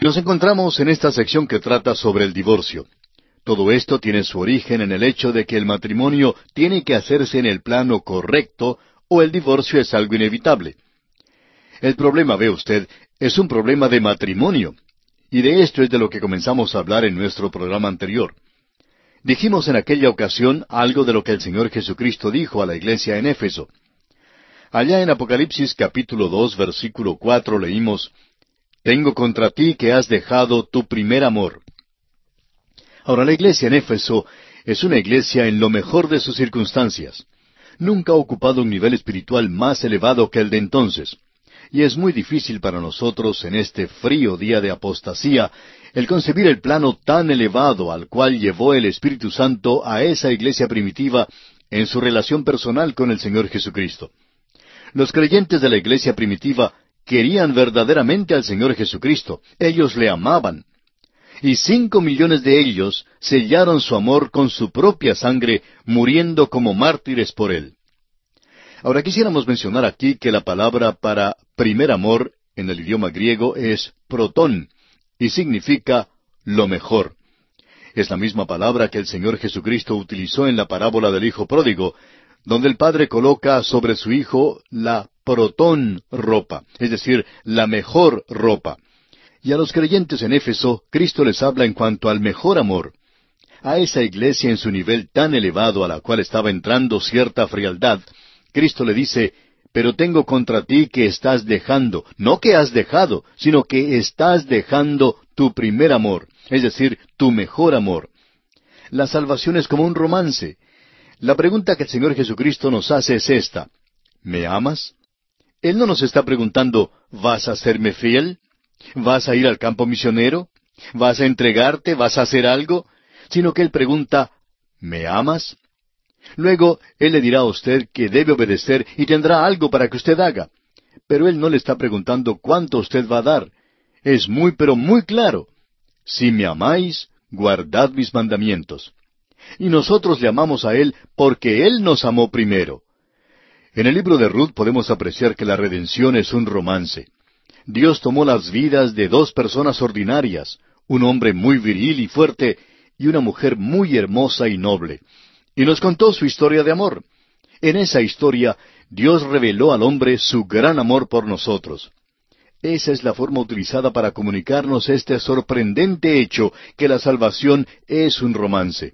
Nos encontramos en esta sección que trata sobre el divorcio. Todo esto tiene su origen en el hecho de que el matrimonio tiene que hacerse en el plano correcto o el divorcio es algo inevitable. El problema, ve usted, es un problema de matrimonio. Y de esto es de lo que comenzamos a hablar en nuestro programa anterior. Dijimos en aquella ocasión algo de lo que el Señor Jesucristo dijo a la iglesia en Éfeso. Allá en Apocalipsis capítulo 2, versículo 4 leímos, «Tengo contra ti que has dejado tu primer amor». Ahora, la iglesia en Éfeso es una iglesia en lo mejor de sus circunstancias. Nunca ha ocupado un nivel espiritual más elevado que el de entonces. Y es muy difícil para nosotros, en este frío día de apostasía, el concebir el plano tan elevado al cual llevó el Espíritu Santo a esa iglesia primitiva en su relación personal con el Señor Jesucristo. Los creyentes de la iglesia primitiva querían verdaderamente al Señor Jesucristo. Ellos le amaban. Y 5 millones de ellos sellaron su amor con su propia sangre, muriendo como mártires por Él. Ahora quisiéramos mencionar aquí que la palabra para primer amor en el idioma griego es protón, y significa lo mejor. Es la misma palabra que el Señor Jesucristo utilizó en la parábola del Hijo Pródigo, donde el Padre coloca sobre su Hijo la protón ropa, es decir, la mejor ropa. Y a los creyentes en Éfeso, Cristo les habla en cuanto al mejor amor. A esa iglesia en su nivel tan elevado a la cual estaba entrando cierta frialdad, Cristo le dice, «Pero tengo contra ti que estás dejando, no que has dejado, sino que estás dejando tu primer amor, es decir, tu mejor amor». La salvación es como un romance. La pregunta que el Señor Jesucristo nos hace es esta, ¿me amas? Él no nos está preguntando, ¿vas a serme fiel? ¿Vas a ir al campo misionero? ¿Vas a entregarte? ¿Vas a hacer algo? Sino que Él pregunta, ¿me amas? Luego, Él le dirá a usted que debe obedecer y tendrá algo para que usted haga. Pero Él no le está preguntando cuánto usted va a dar. Es muy, pero muy claro. Si me amáis, guardad mis mandamientos. Y nosotros le amamos a Él porque Él nos amó primero. En el libro de Ruth podemos apreciar que la redención es un romance. Dios tomó las vidas de dos personas ordinarias, un hombre muy viril y fuerte y una mujer muy hermosa y noble, y nos contó su historia de amor. En esa historia, Dios reveló al hombre su gran amor por nosotros. Esa es la forma utilizada para comunicarnos este sorprendente hecho que la salvación es un romance.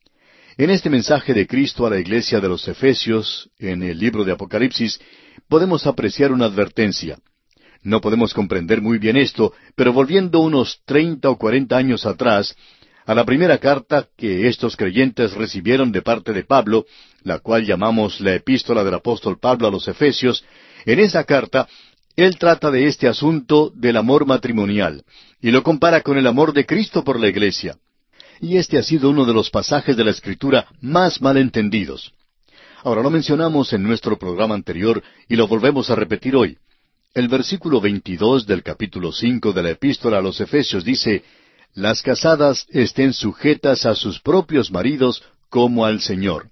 En este mensaje de Cristo a la iglesia de los Efesios, en el libro de Apocalipsis, podemos apreciar una advertencia. No podemos comprender muy bien esto, pero volviendo unos 30 o 40 años atrás, a la primera carta que estos creyentes recibieron de parte de Pablo, la cual llamamos la epístola del apóstol Pablo a los Efesios, en esa carta, él trata de este asunto del amor matrimonial, y lo compara con el amor de Cristo por la iglesia. Y este ha sido uno de los pasajes de la Escritura más mal entendidos. Ahora lo mencionamos en nuestro programa anterior y lo volvemos a repetir hoy. El versículo 22 del capítulo 5 de la epístola a los Efesios dice, «Las casadas estén sujetas a sus propios maridos como al Señor».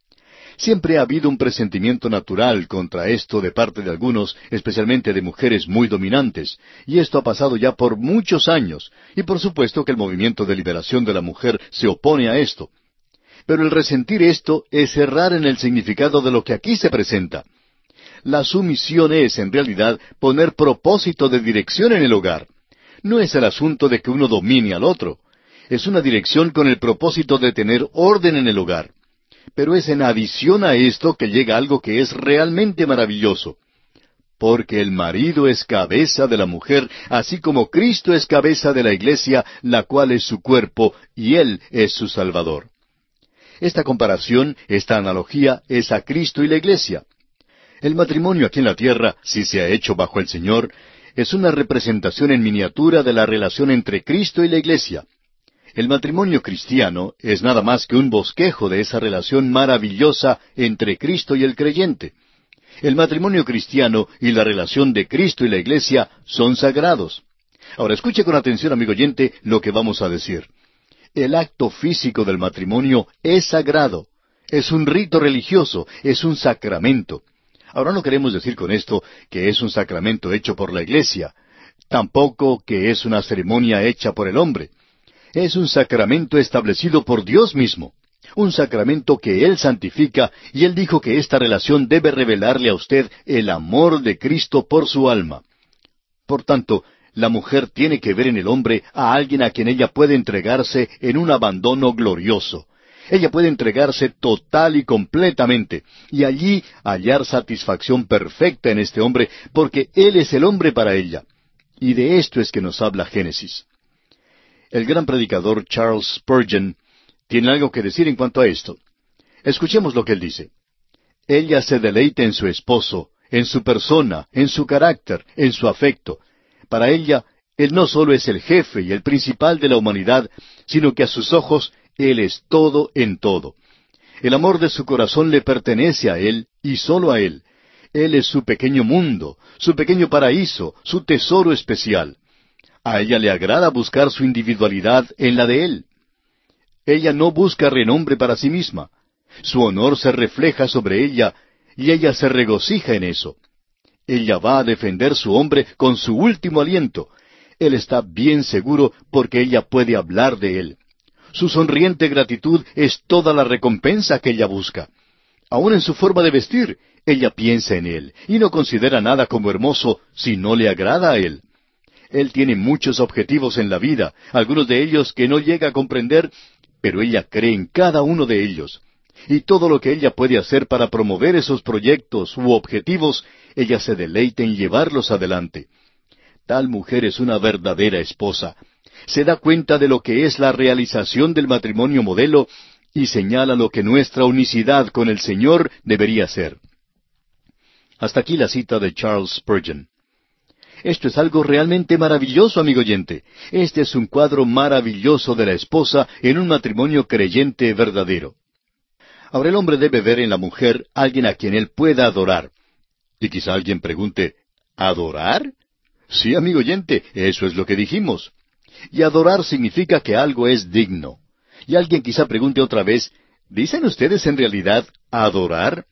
Siempre ha habido un presentimiento natural contra esto de parte de algunos, especialmente de mujeres muy dominantes, y esto ha pasado ya por muchos años, y por supuesto que el movimiento de liberación de la mujer se opone a esto. Pero el resentir esto es errar en el significado de lo que aquí se presenta. La sumisión es, en realidad, poner propósito de dirección en el hogar. No es el asunto de que uno domine al otro. Es una dirección con el propósito de tener orden en el hogar. Pero es en adición a esto que llega algo que es realmente maravilloso. Porque el marido es cabeza de la mujer, así como Cristo es cabeza de la iglesia, la cual es su cuerpo, y Él es su Salvador. Esta comparación, esta analogía, es a Cristo y la iglesia. El matrimonio aquí en la tierra, si se ha hecho bajo el Señor, es una representación en miniatura de la relación entre Cristo y la iglesia. El matrimonio cristiano es nada más que un bosquejo de esa relación maravillosa entre Cristo y el creyente. El matrimonio cristiano y la relación de Cristo y la iglesia son sagrados. Ahora escuche con atención, amigo oyente, lo que vamos a decir. El acto físico del matrimonio es sagrado. Es un rito religioso, es un sacramento. Ahora no queremos decir con esto que es un sacramento hecho por la iglesia. tampoco que es una ceremonia hecha por el hombre. Es un sacramento establecido por Dios mismo, un sacramento que Él santifica, y Él dijo que esta relación debe revelarle a usted el amor de Cristo por su alma. Por tanto, la mujer tiene que ver en el hombre a alguien a quien ella puede entregarse en un abandono glorioso. Ella puede entregarse total y completamente, y allí hallar satisfacción perfecta en este hombre, porque Él es el hombre para ella. Y de esto es que nos habla Génesis. El gran predicador Charles Spurgeon tiene algo que decir en cuanto a esto. Escuchemos lo que él dice. Ella se deleita en su esposo, en su persona, en su carácter, en su afecto. Para ella, Él no solo es el jefe y el principal de la humanidad, sino que a sus ojos Él es todo en todo. El amor de su corazón le pertenece a Él y solo a Él. Él es su pequeño mundo, su pequeño paraíso, su tesoro especial. A ella le agrada buscar su individualidad en la de Él. Ella no busca renombre para sí misma. Su honor se refleja sobre ella, y ella se regocija en eso. Ella va a defender su hombre con su último aliento. Él está bien seguro porque ella puede hablar de él. Su sonriente gratitud es toda la recompensa que ella busca. Aún en su forma de vestir, ella piensa en él, y no considera nada como hermoso si no le agrada a él. Él tiene muchos objetivos en la vida, algunos de ellos que no llega a comprender, pero ella cree en cada uno de ellos. Y todo lo que ella puede hacer para promover esos proyectos u objetivos, ella se deleita en llevarlos adelante. Tal mujer es una verdadera esposa. Se da cuenta de lo que es la realización del matrimonio modelo y señala lo que nuestra unicidad con el Señor debería ser. Hasta aquí la cita de Charles Spurgeon. Esto es algo realmente maravilloso, amigo oyente. Este es un cuadro maravilloso de la esposa en un matrimonio creyente verdadero. Ahora el hombre debe ver en la mujer alguien a quien él pueda adorar. Y quizá alguien pregunte, ¿adorar? Sí, amigo oyente, eso es lo que dijimos. Y adorar significa que algo es digno. Y alguien quizá pregunte otra vez, ¿dicen ustedes en realidad adorar?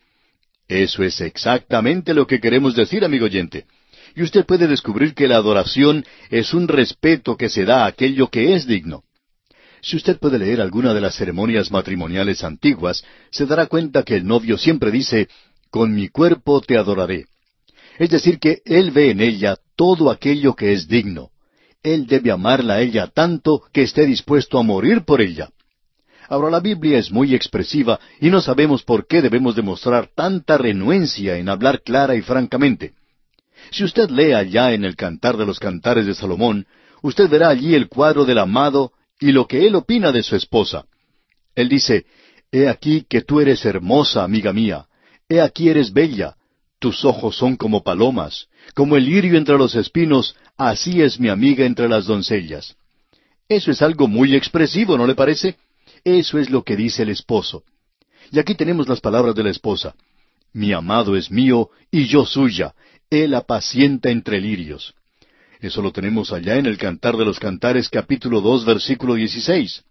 Eso es exactamente lo que queremos decir, amigo oyente. Y usted puede descubrir que la adoración es un respeto que se da a aquello que es digno. Si usted puede leer alguna de las ceremonias matrimoniales antiguas, se dará cuenta que el novio siempre dice, «Con mi cuerpo te adoraré». Es decir, que él ve en ella todo aquello que es digno. Él debe amarla a ella tanto que esté dispuesto a morir por ella. Ahora la Biblia es muy expresiva y no sabemos por qué debemos demostrar tanta renuencia en hablar clara y francamente. Si usted lee allá en el Cantar de los Cantares de Salomón, usted verá allí el cuadro del amado y lo que él opina de su esposa. Él dice, «He aquí que tú eres hermosa, amiga mía. He aquí eres bella. Tus ojos son como palomas. Como el lirio entre los espinos, así es mi amiga entre las doncellas». Eso es algo muy expresivo, ¿no le parece? Eso es lo que dice el esposo. Y aquí tenemos las palabras de la esposa. «Mi amado es mío y yo suya. Él apacienta entre lirios». Eso lo tenemos allá en el Cantar de los Cantares, capítulo 2, versículo 16.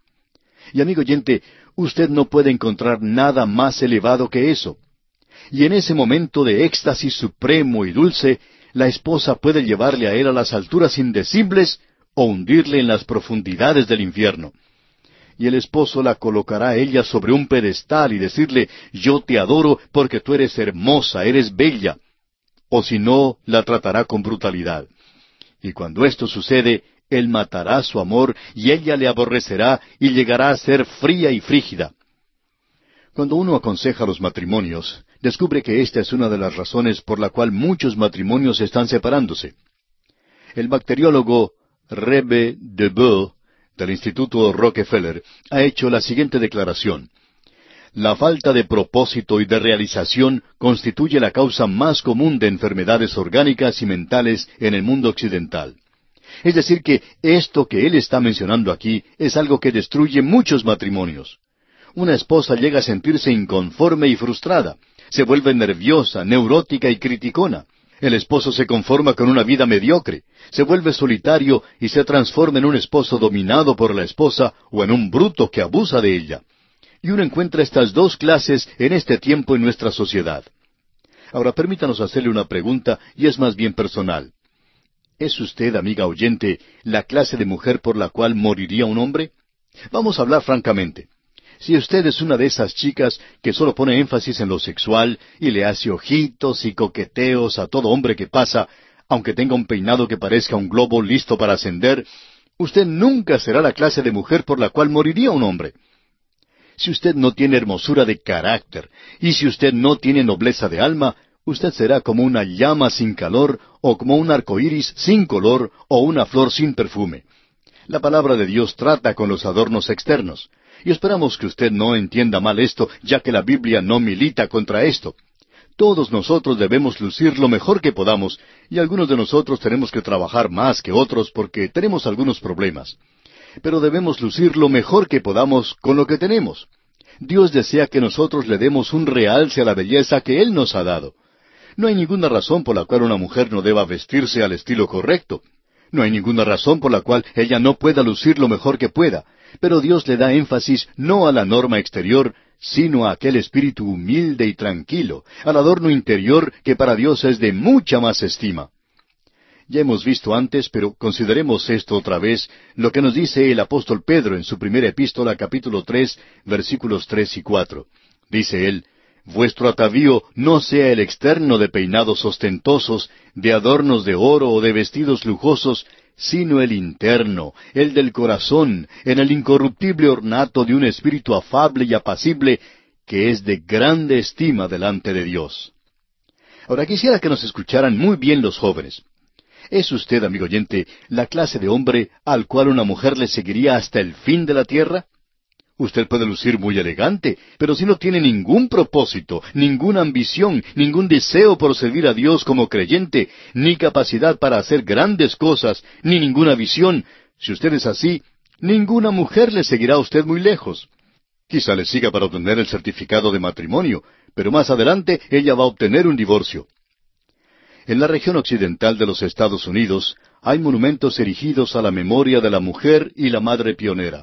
Y amigo oyente, usted no puede encontrar nada más elevado que eso. Y en ese momento de éxtasis supremo y dulce, la esposa puede llevarle a él a las alturas indecibles o hundirle en las profundidades del infierno. Y el esposo la colocará a ella sobre un pedestal y decirle, «Yo te adoro porque tú eres hermosa, eres bella». O si no, la tratará con brutalidad. Y cuando esto sucede, él matará su amor y ella le aborrecerá y llegará a ser fría y frígida. Cuando uno aconseja los matrimonios, descubre que esta es una de las razones por la cual muchos matrimonios están separándose. El bacteriólogo Rebe Deboe, del Instituto Rockefeller, ha hecho la siguiente declaración. La falta de propósito y de realización constituye la causa más común de enfermedades orgánicas y mentales en el mundo occidental. Es decir que esto que él está mencionando aquí es algo que destruye muchos matrimonios. Una esposa llega a sentirse inconforme y frustrada, se vuelve nerviosa, neurótica y criticona. El esposo se conforma con una vida mediocre, se vuelve solitario y se transforma en un esposo dominado por la esposa o en un bruto que abusa de ella. Y uno encuentra estas dos clases en este tiempo en nuestra sociedad. Ahora permítanos hacerle una pregunta y es más bien personal. ¿Es usted, amiga oyente, la clase de mujer por la cual moriría un hombre? Vamos a hablar francamente. Si usted es una de esas chicas que solo pone énfasis en lo sexual y le hace ojitos y coqueteos a todo hombre que pasa, aunque tenga un peinado que parezca un globo listo para ascender, usted nunca será la clase de mujer por la cual moriría un hombre. Si usted no tiene hermosura de carácter, y si usted no tiene nobleza de alma, usted será como una llama sin calor, o como un arco iris sin color, o una flor sin perfume. La palabra de Dios trata con los adornos externos, y esperamos que usted no entienda mal esto, ya que la Biblia no milita contra esto. Todos nosotros debemos lucir lo mejor que podamos, y algunos de nosotros tenemos que trabajar más que otros porque tenemos algunos problemas. Pero debemos lucir lo mejor que podamos con lo que tenemos. Dios desea que nosotros le demos un realce a la belleza que Él nos ha dado. No hay ninguna razón por la cual una mujer no deba vestirse al estilo correcto. No hay ninguna razón por la cual ella no pueda lucir lo mejor que pueda. Pero Dios le da énfasis no a la norma exterior, sino a aquel espíritu humilde y tranquilo, al adorno interior que para Dios es de mucha más estima. Ya hemos visto antes, pero consideremos esto otra vez, lo que nos dice el apóstol Pedro en su primera epístola, capítulo 3, versículos 3 y 4. Dice él: Vuestro atavío no sea el externo de peinados ostentosos, de adornos de oro o de vestidos lujosos, sino el interno, el del corazón, en el incorruptible ornato de un espíritu afable y apacible, que es de grande estima delante de Dios. Ahora quisiera que nos escucharan muy bien los jóvenes. ¿Es usted, amigo oyente, la clase de hombre al cual una mujer le seguiría hasta el fin de la tierra? Usted puede lucir muy elegante, pero si no tiene ningún propósito, ninguna ambición, ningún deseo por servir a Dios como creyente, ni capacidad para hacer grandes cosas, ni ninguna visión, si usted es así, ninguna mujer le seguirá a usted muy lejos. Quizá le siga para obtener el certificado de matrimonio, pero más adelante ella va a obtener un divorcio. En la región occidental de los Estados Unidos hay monumentos erigidos a la memoria de la mujer y la madre pionera.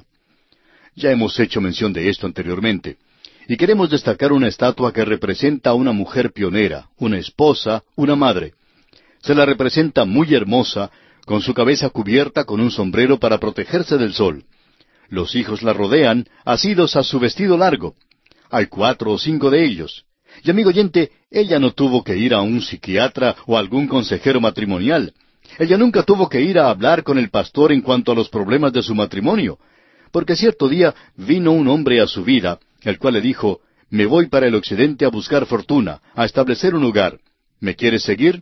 Ya hemos hecho mención de esto anteriormente, y queremos destacar una estatua que representa a una mujer pionera, una esposa, una madre. Se la representa muy hermosa, con su cabeza cubierta con un sombrero para protegerse del sol. Los hijos la rodean, asidos a su vestido largo. Hay 4 o 5 de ellos. Y amigo oyente, ella no tuvo que ir a un psiquiatra o a algún consejero matrimonial. Ella nunca tuvo que ir a hablar con el pastor en cuanto a los problemas de su matrimonio, porque cierto día vino un hombre a su vida, el cual le dijo: Me voy para el occidente a buscar fortuna, a establecer un hogar. ¿Me quieres seguir?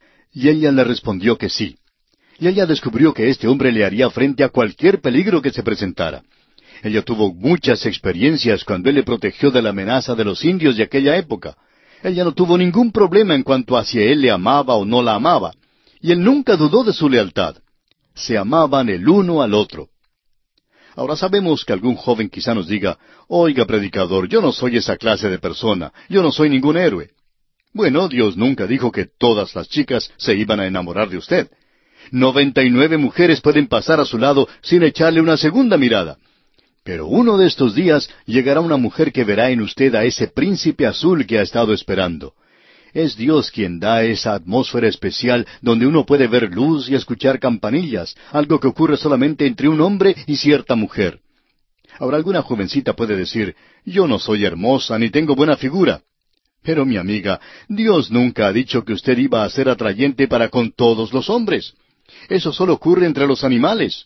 Y ella le respondió que sí. Y ella descubrió que este hombre le haría frente a cualquier peligro que se presentara. Ella tuvo muchas experiencias cuando él le protegió de la amenaza de los indios de aquella época. Ella no tuvo ningún problema en cuanto a si él le amaba o no la amaba. Y él nunca dudó de su lealtad. Se amaban el uno al otro. Ahora sabemos que algún joven quizá nos diga: Oiga, predicador, yo no soy esa clase de persona, yo no soy ningún héroe. Bueno, Dios nunca dijo que todas las chicas se iban a enamorar de usted. 99 mujeres pueden pasar a su lado sin echarle una segunda mirada. Pero uno de estos días llegará una mujer que verá en usted a ese príncipe azul que ha estado esperando. Es Dios quien da esa atmósfera especial donde uno puede ver luz y escuchar campanillas, algo que ocurre solamente entre un hombre y cierta mujer. Ahora alguna jovencita puede decir: Yo no soy hermosa ni tengo buena figura. Pero mi amiga, Dios nunca ha dicho que usted iba a ser atrayente para con todos los hombres. Eso solo ocurre entre los animales.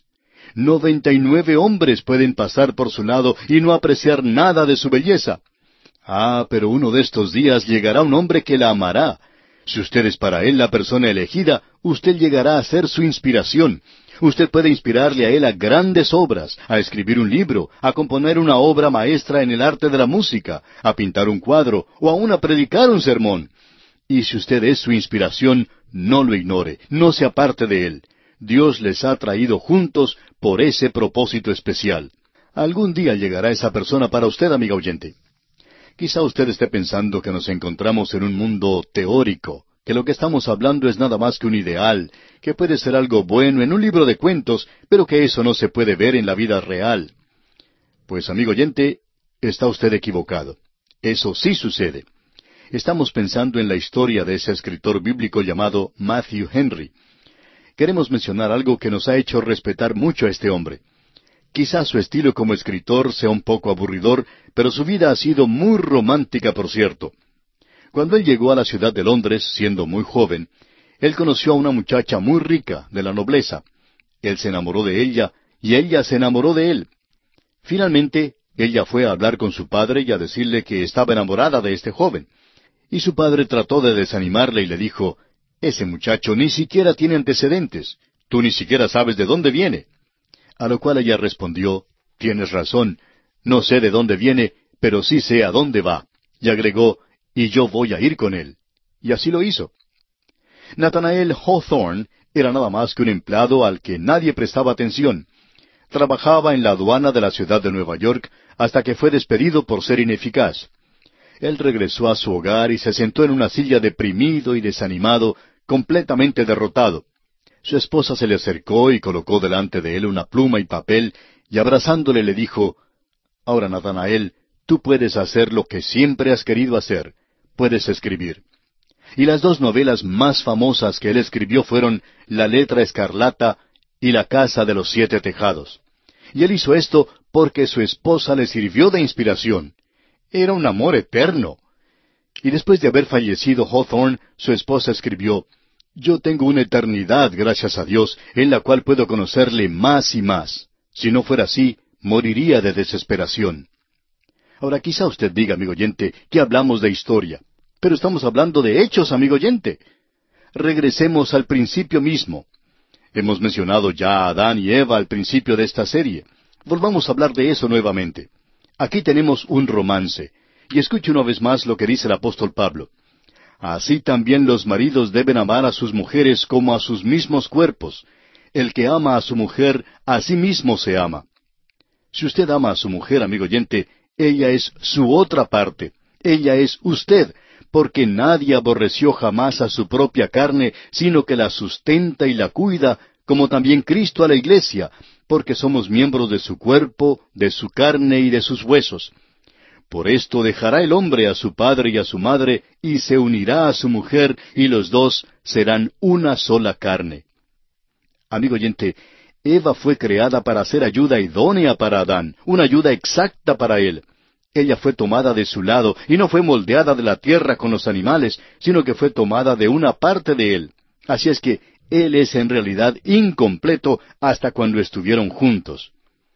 99 hombres pueden pasar por su lado y no apreciar nada de su belleza. Pero uno de estos días llegará un hombre que la amará. Si usted es para él la persona elegida, usted llegará a ser su inspiración. Usted puede inspirarle a él a grandes obras, a escribir un libro, a componer una obra maestra en el arte de la música, a pintar un cuadro o aún a predicar un sermón. Y si usted es su inspiración, no lo ignore, no se aparte de él. Dios les ha traído juntos por ese propósito especial. Algún día llegará esa persona para usted, amiga oyente. Quizá usted esté pensando que nos encontramos en un mundo teórico, que lo que estamos hablando es nada más que un ideal, que puede ser algo bueno en un libro de cuentos, pero que eso no se puede ver en la vida real. Pues, amigo oyente, está usted equivocado. Eso sí sucede. Estamos pensando en la historia de ese escritor bíblico llamado Matthew Henry. queremos mencionar algo que nos ha hecho respetar mucho a este hombre. Quizás su estilo como escritor sea un poco aburridor, pero su vida ha sido muy romántica, por cierto. Cuando él llegó a la ciudad de Londres, siendo muy joven, él conoció a una muchacha muy rica, de la nobleza. Él se enamoró de ella, y ella se enamoró de él. Finalmente, ella fue a hablar con su padre y a decirle que estaba enamorada de este joven. Y su padre trató de desanimarle y le dijo, «Ese muchacho ni siquiera tiene antecedentes. Tú ni siquiera sabes de dónde viene». A lo cual ella respondió, «Tienes razón. No sé de dónde viene, pero sí sé a dónde va». Y agregó, «Y yo voy a ir con él». Y así lo hizo. Nathanael Hawthorne era nada más que un empleado al que nadie prestaba atención. Trabajaba en la aduana de la ciudad de Nueva York hasta que fue despedido por ser ineficaz. Él regresó a su hogar y se sentó en una silla deprimido y desanimado, completamente derrotado. Su esposa se le acercó y colocó delante de él una pluma y papel, y abrazándole le dijo, «Ahora, Nathanael, tú puedes hacer lo que siempre has querido hacer. Puedes escribir». Y las dos novelas más famosas que él escribió fueron La letra escarlata y La casa de los 7 tejados. Y él hizo esto porque su esposa le sirvió de inspiración. Era un amor eterno. Y después de haber fallecido Hawthorne, su esposa escribió, «Yo tengo una eternidad, gracias a Dios, en la cual puedo conocerle más y más. Si no fuera así, moriría de desesperación». Ahora quizá usted diga, amigo oyente, que hablamos de historia. Pero estamos hablando de hechos, amigo oyente. Regresemos al principio mismo. Hemos mencionado ya a Adán y Eva al principio de esta serie. Volvamos a hablar de eso nuevamente. Aquí tenemos un romance. Y escuche una vez más lo que dice el apóstol Pablo. «Así también los maridos deben amar a sus mujeres como a sus mismos cuerpos. El que ama a su mujer, a sí mismo se ama». Si usted ama a su mujer, amigo oyente, ella es su otra parte. Ella es usted, porque nadie aborreció jamás a su propia carne, sino que la sustenta y la cuida, como también Cristo a la iglesia, porque somos miembros de su cuerpo, de su carne y de sus huesos. Por esto dejará el hombre a su padre y a su madre, y se unirá a su mujer, y los dos serán una sola carne. Amigo oyente, Eva fue creada para ser ayuda idónea para Adán, una ayuda exacta para él. Ella fue tomada de su lado, y no fue moldeada de la tierra con los animales, sino que fue tomada de una parte de él. Así es que él es en realidad incompleto hasta cuando estuvieron juntos.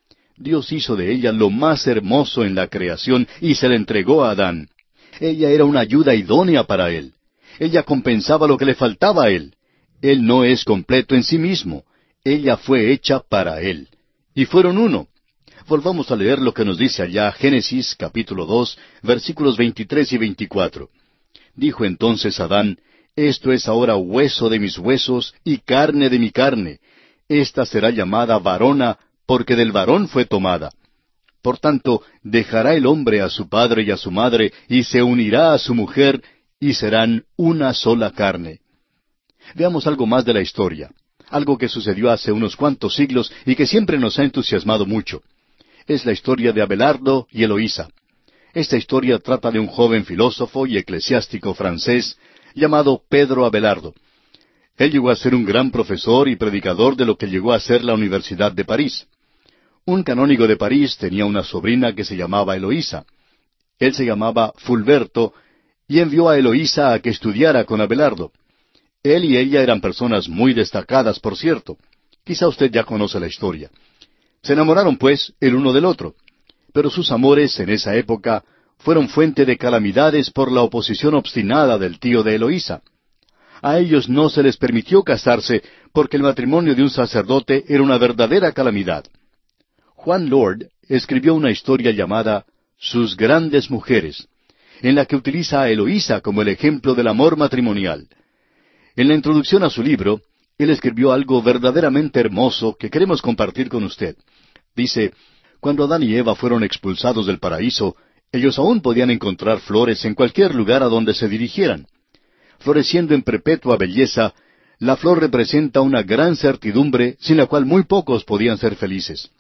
Dios hizo de ella lo más hermoso en la creación y se la entregó a Adán. Ella era una ayuda idónea para él. Ella compensaba lo que le faltaba a él. Él no es completo en sí mismo. Ella fue hecha para él. Y fueron uno. Volvamos a leer lo que nos dice allá Génesis capítulo 2, versículos 23 y 24. Dijo entonces Adán, «Esto es ahora hueso de mis huesos y carne de mi carne. Esta será llamada varona, porque del varón fue tomada. Por tanto, dejará el hombre a su padre y a su madre, y se unirá a su mujer, y serán una sola carne». Veamos algo más de la historia, algo que sucedió hace unos cuantos siglos y que siempre nos ha entusiasmado mucho. Es la historia de Abelardo y Eloísa. Esta historia trata de un joven filósofo y eclesiástico francés llamado Pedro Abelardo. Él llegó a ser un gran profesor y predicador de lo que llegó a ser la Universidad de París. Un canónigo de París tenía una sobrina que se llamaba Eloísa. Él se llamaba Fulberto y envió a Eloísa a que estudiara con Abelardo. Él y ella eran personas muy destacadas, por cierto. Quizá usted ya conoce la historia. Se enamoraron, pues, el uno del otro. Pero sus amores en esa época fueron fuente de calamidades por la oposición obstinada del tío de Eloísa. A ellos no se les permitió casarse porque el matrimonio de un sacerdote era una verdadera calamidad. Juan Lord escribió una historia llamada Sus grandes mujeres, en la que utiliza a Eloísa como el ejemplo del amor matrimonial. En la introducción a su libro, él escribió algo verdaderamente hermoso que queremos compartir con usted. Dice, cuando Adán y Eva fueron expulsados del paraíso, ellos aún podían encontrar flores en cualquier lugar a donde se dirigieran. Floreciendo en perpetua belleza, la flor representa una gran certidumbre sin la cual muy pocos podían ser felices.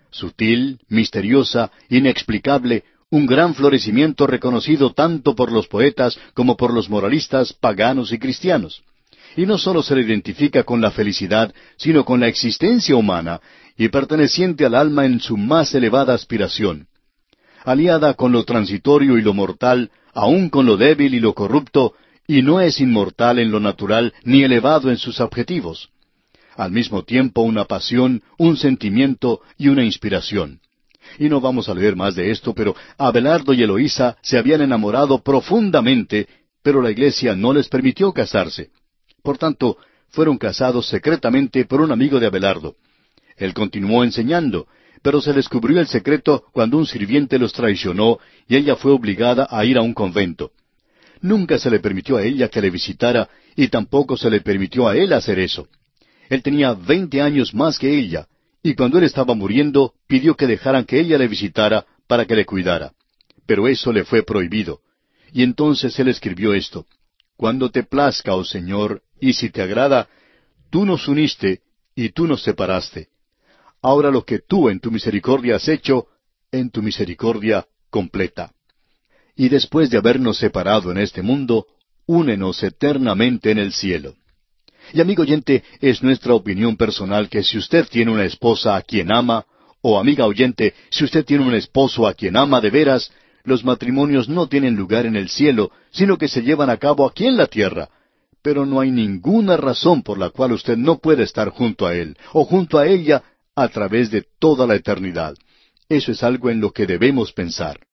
Sutil, misteriosa, inexplicable, un gran florecimiento reconocido tanto por los poetas como por los moralistas paganos y cristianos. Y no sólo se le identifica con la felicidad, sino con la existencia humana y perteneciente al alma en su más elevada aspiración. Aliada con lo transitorio y lo mortal, aun con lo débil y lo corrupto, y no es inmortal en lo natural ni elevado en sus objetivos. Al mismo tiempo una pasión, un sentimiento y una inspiración. Y no vamos a leer más de esto, pero Abelardo y Eloísa se habían enamorado profundamente, pero la iglesia no les permitió casarse. Por tanto, fueron casados secretamente por un amigo de Abelardo. Él continuó enseñando, pero se descubrió el secreto cuando un sirviente los traicionó y ella fue obligada a ir a un convento. Nunca se le permitió a ella que le visitara y tampoco se le permitió a él hacer eso. Él tenía 20 años más que ella, y cuando él estaba muriendo, pidió que dejaran que ella le visitara para que le cuidara. Pero eso le fue prohibido. Y entonces él escribió esto: Cuando te plazca, oh Señor, y si te agrada, tú nos uniste y tú nos separaste. Ahora lo que tú en tu misericordia has hecho, en tu misericordia completa. Y después de habernos separado en este mundo, únenos eternamente en el cielo. Y amigo oyente, es nuestra opinión personal que si usted tiene una esposa a quien ama, o amiga oyente, si usted tiene un esposo a quien ama de veras, los matrimonios no tienen lugar en el cielo, sino que se llevan a cabo aquí en la tierra. Pero no hay ninguna razón por la cual usted no puede estar junto a él, o junto a ella, a través de toda la eternidad. Eso es algo en lo que debemos pensar.